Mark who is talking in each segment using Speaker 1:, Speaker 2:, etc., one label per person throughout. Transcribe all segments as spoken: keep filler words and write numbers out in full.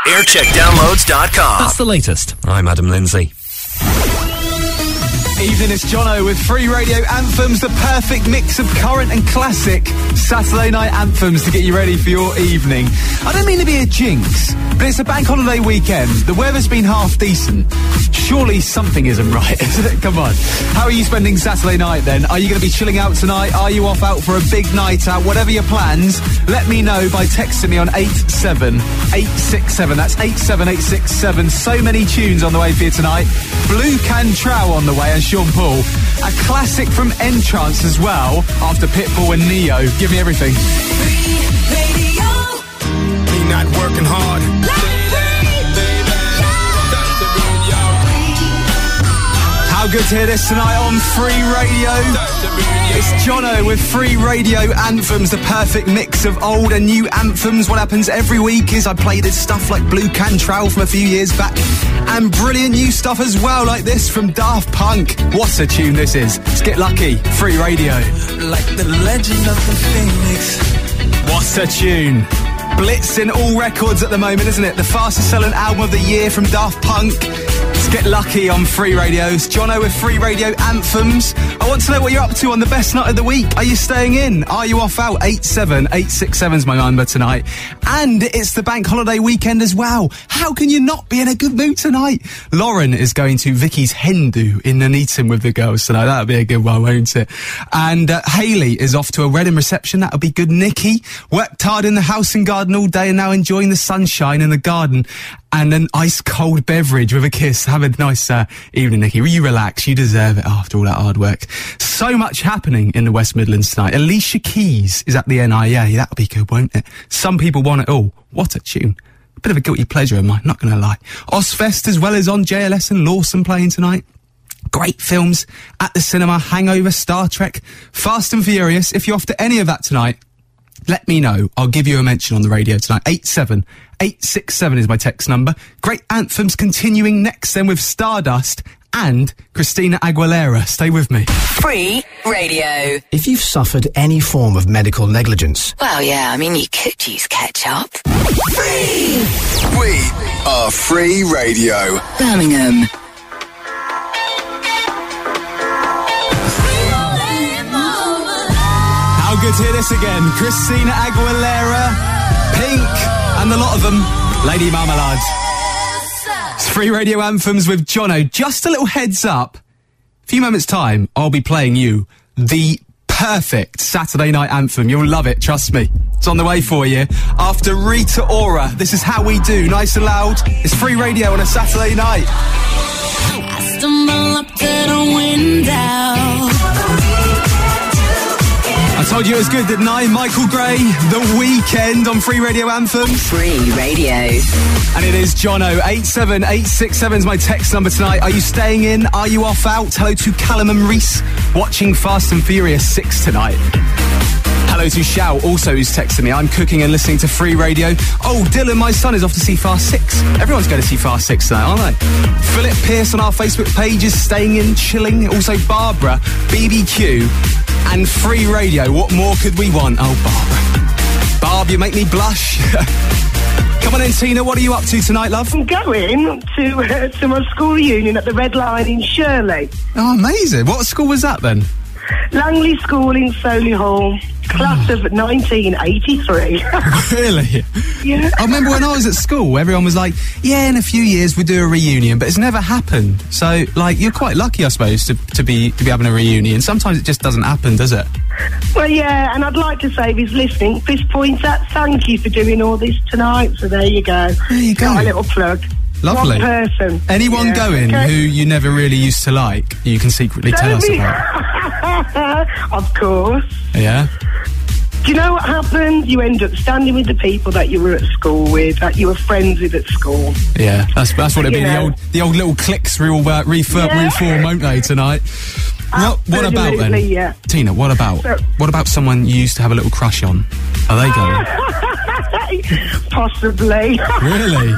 Speaker 1: aircheck downloads dot com.
Speaker 2: That's the latest. I'm Adam Lindsay.
Speaker 3: Evening, it's Jono with Free Radio Anthems, the perfect mix of current and classic Saturday night anthems to get you ready for your evening. I don't mean to be a jinx, but it's a bank holiday weekend. The weather's been half decent. Surely something isn't right, isn't it? Come on. How are you spending Saturday night then? Are you going to be chilling out tonight? Are you off out for a big night out? Whatever your plans, let me know by texting me on eight seven eight six seven. That's eight seven eight six seven. So many tunes on the way for you tonight. Blue Cantrell on the way and Sean Paul. A classic from Entrance as well, after Pitbull and Neo. Give me everything.
Speaker 4: Free Radio.
Speaker 5: Me not working hard.
Speaker 3: How good to hear this tonight on Free Radio. It's Jono with Free Radio Anthems, the perfect mix of old and new anthems. What happens every week is I play this stuff like Blue Cantrell from a few years back, and brilliant new stuff as well, like this from Daft Punk. What a tune this is. Let's get lucky. Free Radio.
Speaker 5: Like the legend of the Phoenix.
Speaker 3: What a tune. Blitzing all records at the moment, isn't it? The fastest selling album of the year from Daft Punk. Let's get lucky on Free Radio. It's Jono with Free Radio Anthems. I want to know what you're up to on the best night of the week. Are you staying in? Are you off out? eight seven eight six seven is my number tonight. And it's the bank holiday weekend as well. How can you not be in a good mood tonight? Lauren is going to Vicky's Hindu in Nuneaton with the girls tonight. That'll be a good one, won't it? And uh, Hayley is off to a wedding reception. That'll be good. Nikki worked hard in the house and garden all day and now enjoying the sunshine in the garden and an ice-cold beverage with a kiss. Have a nice uh, evening, Nikki. You relax. You deserve it after all that hard work. So much happening in the West Midlands tonight. Alicia Keys is at the N I A. That'll be good, won't it? Some people want it all. What a tune. A bit of a guilty pleasure of mine, not going to lie. Ozfest as well as on J L S and Lawson playing tonight. Great films at the cinema. Hangover, Star Trek, Fast and Furious. If you're off to any of that tonight, let me know. I'll give you a mention on the radio tonight. eight seven eight six seven is my text number. Great anthems continuing next then with Stardust and Christina Aguilera. Stay with me.
Speaker 4: Free Radio.
Speaker 6: If you've suffered any form of medical negligence...
Speaker 4: Well, yeah, I mean, you could use ketchup.
Speaker 1: Free! We are Free Radio.
Speaker 4: Birmingham.
Speaker 3: How good to hear this again. Christina Aguilera, Pink, and the lot of them. Lady Marmalade. It's Free Radio Anthems with Jono. Just a little heads up. A few moments' time, I'll be playing you the perfect Saturday night anthem. You'll love it, trust me. It's on the way for you. After Rita Ora, this is How We Do. Nice and loud. It's Free Radio on a Saturday night.
Speaker 7: I stumble up to the window.
Speaker 3: I told you it was good, didn't I? Michael Gray, The Weekend on Free Radio Anthems.
Speaker 4: Free Radio.
Speaker 3: And it is Jono. eight seven eight six seven is my text number tonight. Are you staying in? Are you off out? Hello to Callum and Reese, watching Fast and Furious six tonight. Hello to Shao, also who's texting me. I'm cooking and listening to Free Radio. Oh, Dylan, my son, is off to see Fast six. Everyone's going to see Fast six tonight, aren't they? Philip Pierce on our Facebook page is staying in, chilling. Also Barbara, B B Q, and Free Radio. What more could we want? Oh, Barbara. Barb, you make me blush. Come on in, Tina. What are you up to tonight, love?
Speaker 8: I'm going to uh, to my school reunion at the Red Lion in Shirley.
Speaker 3: Oh, amazing. What school was that then?
Speaker 8: Langley School in Solihull, class of nineteen eighty-three.
Speaker 3: Really?
Speaker 8: Yeah.
Speaker 3: I remember when I was at school, everyone was like, yeah, in a few years we'll do a reunion, but it's never happened. So, like, you're quite lucky, I suppose, to, to be to be having a reunion. Sometimes it just doesn't happen, does it?
Speaker 8: Well, yeah, and I'd like to say if he's listening, fist points at thank you for doing all this tonight. So there you go.
Speaker 3: There you go.
Speaker 8: Got a little plug.
Speaker 3: Lovely.
Speaker 8: One person.
Speaker 3: Anyone
Speaker 8: yeah,
Speaker 3: going
Speaker 8: okay.
Speaker 3: who you never really used to like, you can secretly
Speaker 8: Don't
Speaker 3: tell us
Speaker 8: be-
Speaker 3: about?
Speaker 8: Of course.
Speaker 3: Yeah?
Speaker 8: Do you know what happens? You end up standing with the people that you were at school with, that you were friends with at school.
Speaker 3: Yeah, that's that's what it'd be.
Speaker 8: You
Speaker 3: The
Speaker 8: know.
Speaker 3: old the old little cliques will uh, refurb,
Speaker 8: Yeah.
Speaker 3: reform, won't they, tonight? What, what about then?
Speaker 8: Absolutely, yeah.
Speaker 3: Tina, what about?
Speaker 8: So-
Speaker 3: what about someone you used to have a little crush on? Are they going?
Speaker 8: Possibly.
Speaker 3: Really?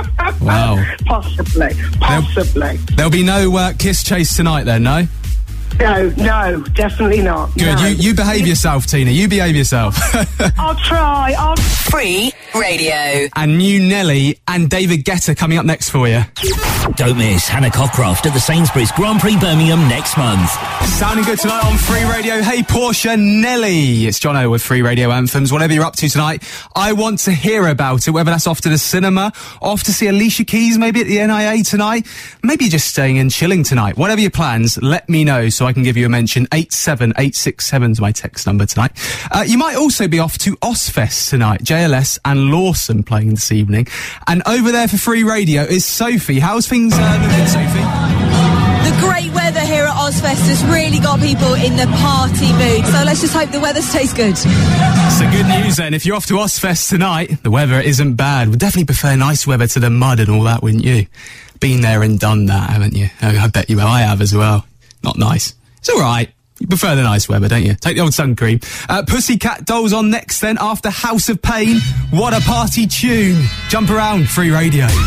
Speaker 3: Wow.
Speaker 8: Possibly. Possibly.
Speaker 3: There'll be no uh, kiss chase tonight then, no?
Speaker 8: No, no, definitely not.
Speaker 3: Good.
Speaker 8: No.
Speaker 3: You you behave yourself, Tina. You behave yourself.
Speaker 8: I'll try. I'll.
Speaker 4: Free Radio.
Speaker 3: And new Nelly and David Guetta coming up next for you.
Speaker 9: Don't miss Hannah Cockcroft at the Sainsbury's Grand Prix Birmingham next month.
Speaker 3: Sounding good tonight on Free Radio. Hey, Portia, Nelly. It's Jono with Free Radio Anthems. Whatever you're up to tonight, I want to hear about it, whether that's off to the cinema, off to see Alicia Keys maybe at the N I A tonight, maybe just staying and chilling tonight. Whatever your plans, let me know so I can give you a mention. eight seven eight six seven is my text number tonight. Uh, you might also be off to Ozfest tonight. J L S and Lawson playing this evening. And over there for Free Radio is Sophie. How's things uh, looking, Sophie?
Speaker 10: The great weather here at Ozfest has really got people in the party mood, so let's just hope the weather stays good.
Speaker 3: So good news then, if you're off to Ozfest tonight, the weather isn't bad. We'd definitely prefer nice weather to the mud and all that, wouldn't you? Been there and done that, haven't you? I bet you have. I have as well. Not nice. It's alright. You prefer the nice weather, don't you? Take the old sun cream. Uh, Pussycat Dolls on next then, after House of Pain. What a party tune. Jump around, Free Radio.
Speaker 7: Don't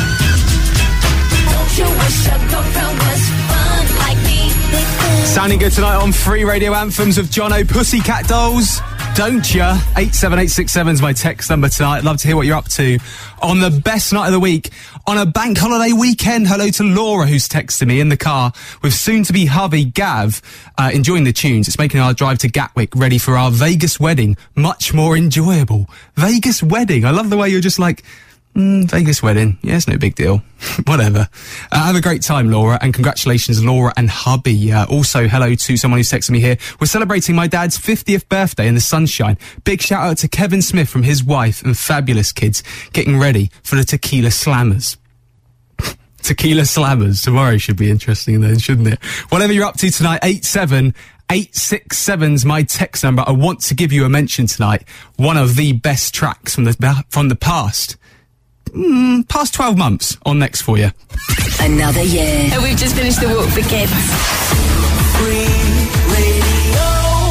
Speaker 7: you wish your girlfriend was fun like me?
Speaker 3: Sounding good tonight on Free Radio Anthems with Jono. Pussycat Dolls. Don't ya? eight seven eight six seven is my text number tonight. I'd love to hear what you're up to on the best night of the week. On a bank holiday weekend, hello to Laura, who's texted me in the car with soon-to-be hubby Gav, uh, enjoying the tunes. It's making our drive to Gatwick ready for our Vegas wedding much more enjoyable. Vegas wedding. I love the way you're just like, mm, Vegas wedding. Yeah, it's no big deal. Whatever. Uh, have a great time, Laura, and congratulations, Laura and hubby. Uh, also, hello to someone who's texted me here. We're celebrating my dad's fiftieth birthday in the sunshine. Big shout out to Kevin Smith from his wife and fabulous kids getting ready for the Tequila Slammers. Tequila Slammers. Tomorrow should be interesting then, shouldn't it? Whatever you're up to tonight, eight seven eight six seven's my text number. I want to give you a mention tonight. One of the best tracks from the, from the past. Mm, past twelve months on next for you.
Speaker 4: Another year.
Speaker 10: And we've just finished the walk for kids.
Speaker 5: Free Radio.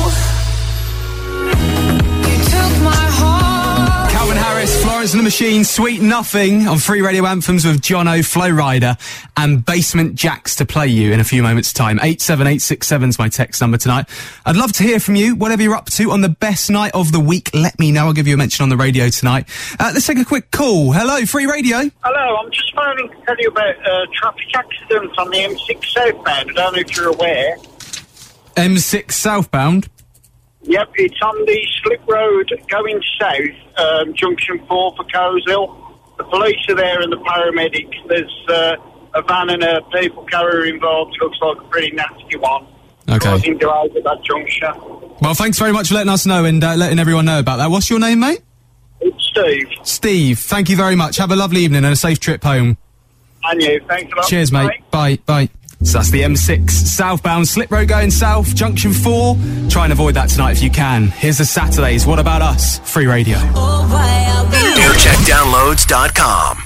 Speaker 5: You took my heart.
Speaker 3: Calvin Harris, Florence and the Machine, Sweet Nothing on Free Radio Anthems with Jono, Flow Rider and Basement Jaxx to play you in a few moments' time. eight seven eight six seven's my text number tonight. I'd love to hear from you, whatever you're up to on the best night of the week. Let me know. I'll give you a mention on the radio tonight. Uh, let's take a quick call. Hello, Free Radio.
Speaker 11: Hello, I'm just phoning to tell you about a uh, traffic accident on the M six southbound. I don't know if you're aware.
Speaker 3: M six southbound?
Speaker 11: Yep, it's on the slip road going south, um, junction four for Coleshill. The police are there and the paramedics. There's uh, a van and a people carrier involved. Looks like a pretty nasty one.
Speaker 3: Okay.
Speaker 11: Causing delays at that junction.
Speaker 3: Well, thanks very much for letting us know and uh, letting everyone know about that. What's your name, mate?
Speaker 11: It's Steve.
Speaker 3: Steve, thank you very much. Have a lovely evening and a safe trip home.
Speaker 11: And you, thanks a lot.
Speaker 3: Cheers, mate. Bye. Bye. So that's the M six southbound slip road going south, junction four. Try and avoid that tonight if you can. Here's the Saturdays. What about us? Free Radio.
Speaker 1: Aircheck downloads dot com.